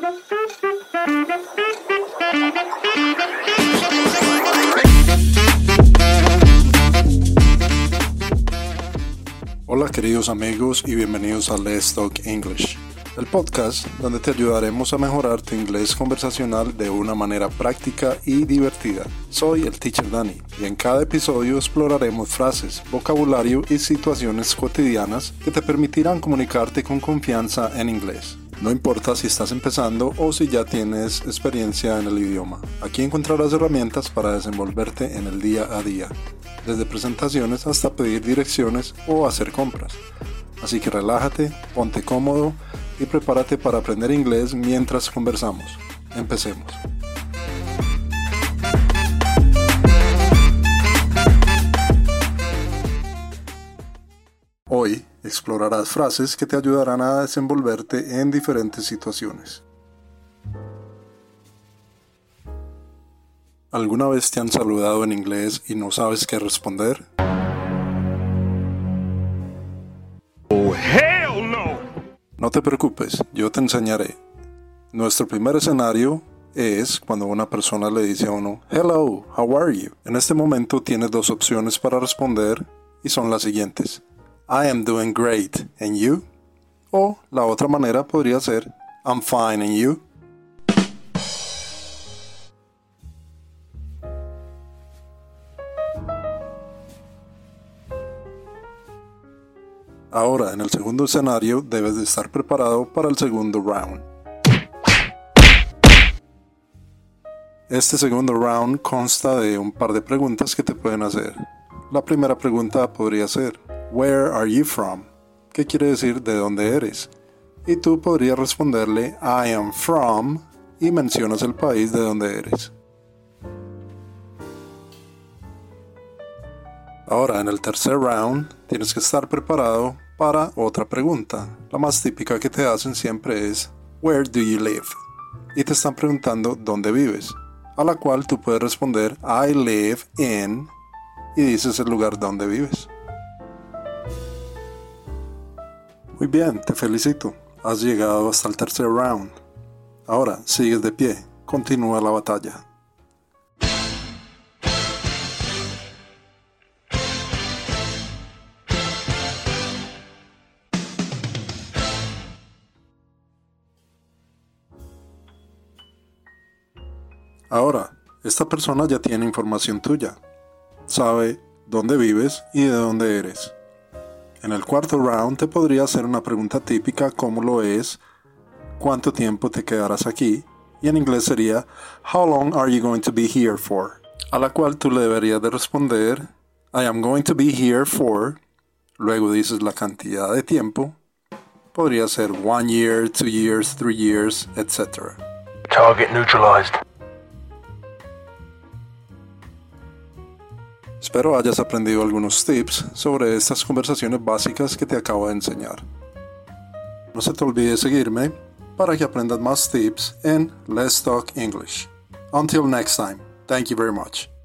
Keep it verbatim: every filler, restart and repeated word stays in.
Hola queridos amigos y bienvenidos a Let's Talk English, el podcast donde te ayudaremos a mejorar tu inglés conversacional de una manera práctica y divertida. Soy el Teacher Dani y en cada episodio exploraremos frases, vocabulario y situaciones cotidianas que te permitirán comunicarte con confianza en inglés. No importa si estás empezando o si ya tienes experiencia en el idioma, aquí encontrarás herramientas para desenvolverte en el día a día, desde presentaciones hasta pedir direcciones o hacer compras. Así que relájate, ponte cómodo y prepárate para aprender inglés mientras conversamos. Empecemos. Hoy explorarás frases que te ayudarán a desenvolverte en diferentes situaciones. ¿Alguna vez te han saludado en inglés y no sabes qué responder? Oh, hell no! No te preocupes, yo te enseñaré. Nuestro primer escenario es cuando una persona le dice a uno, "Hello, how are you?" En este momento tienes dos opciones para responder y son las siguientes. I am doing great, and you? O la otra manera podría ser, I'm fine, and you? Ahora, en el segundo escenario, debes de estar preparado para el segundo round. Este segundo round consta de un par de preguntas que te pueden hacer. La primera pregunta podría ser, Where are you from? ¿Qué quiere decir de dónde eres? Y tú podrías responderle, I am from, y mencionas el país de donde eres. Ahora, en el tercer round, tienes que estar preparado para otra pregunta. La más típica que te hacen siempre es, Where do you live? Y te están preguntando dónde vives, a la cual tú puedes responder, I live in, y dices el lugar donde vives. Muy bien, te felicito. Has llegado hasta el tercer round. Ahora, sigues de pie. Continúa la batalla. Ahora, esta persona ya tiene información tuya. Sabe dónde vives y de dónde eres. En el cuarto round te podría hacer una pregunta típica como lo es ¿cuánto tiempo te quedarás aquí? Y en inglés sería How long are you going to be here for? A la cual tú le deberías de responder I am going to be here for, luego dices la cantidad de tiempo, podría ser one year, two years, three years, etcétera. Target neutralized. Espero hayas aprendido algunos tips sobre estas conversaciones básicas que te acabo de enseñar. No se te olvide seguirme para que aprendas más tips en Let's Talk English. Until next time, thank you very much.